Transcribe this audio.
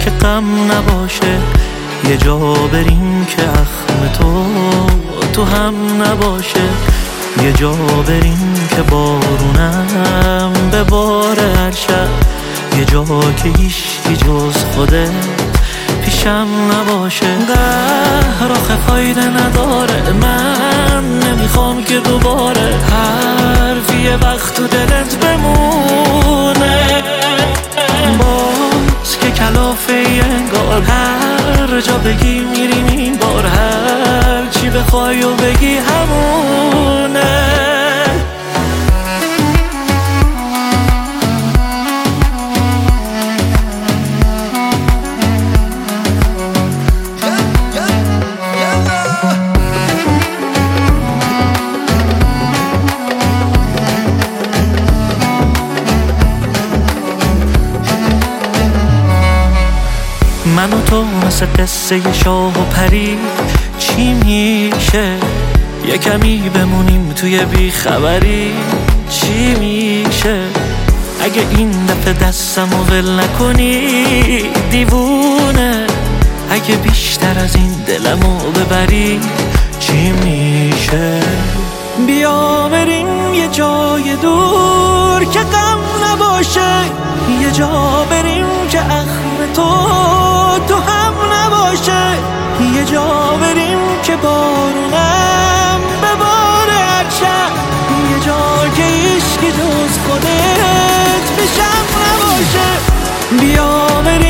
که غم نباشه، یه جا بریم که اخم تو هم نباشه، یه جا بریم که بارونم بباره هر شب، یه جا که هیچکی جز خودت پیشم نباشه. قهر آخه فایده نداره، من نمیخوام که دوباره حرفی یه وقت تو دلت بمونه، باز که کلافه انگار هر جا بگی میریم این بار، هر چی بخوای و بگی همونه. من و تو مثل قصه شاه و پری، چی میشه یه کمی بمونیم توی بیخبری، چی میشه اگه این دفعه دستم و ول نکنی دیوونه، اگه بیشتر از این دلمو ببری چی میشه. بیا بریم یه جای دور که غم نباشه، یه جا بریم که اخم تو هم نباشه، یه جا بریم که بارونم بباره هر شب، یه جا که هیچکی جز خودت پیشم نباشه. بیا بریم